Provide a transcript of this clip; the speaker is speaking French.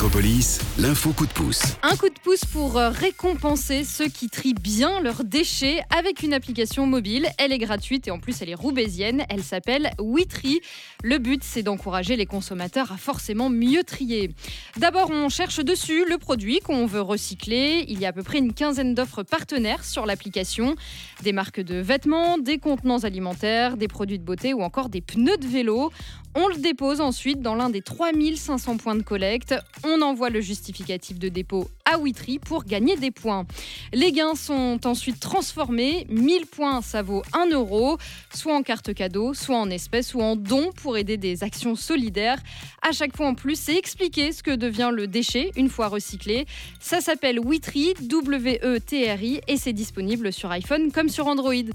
Métropolis, l'info coup de pouce. Un coup de pouce pour récompenser ceux qui trient bien leurs déchets avec une application mobile. Elle est gratuite et en plus elle est roubaisienne. Elle s'appelle WeTri. Le but, c'est d'encourager les consommateurs à forcément mieux trier. D'abord, on cherche dessus le produit qu'on veut recycler. Il y a à peu près une quinzaine d'offres partenaires sur l'application. Des marques de vêtements, des contenants alimentaires, des produits de beauté ou encore des pneus de vélo. On le dépose ensuite dans l'un des 3500 points de collecte. On envoie le justificatif de dépôt à WeTri pour gagner des points. Les gains sont ensuite transformés. 1000 points, ça vaut 1 euro, soit en carte cadeau, soit en espèces ou en dons pour aider des actions solidaires. À chaque fois en plus, c'est expliqué ce que devient le déchet une fois recyclé. Ça s'appelle WeTri, WeTri, et c'est disponible sur iPhone comme sur Android.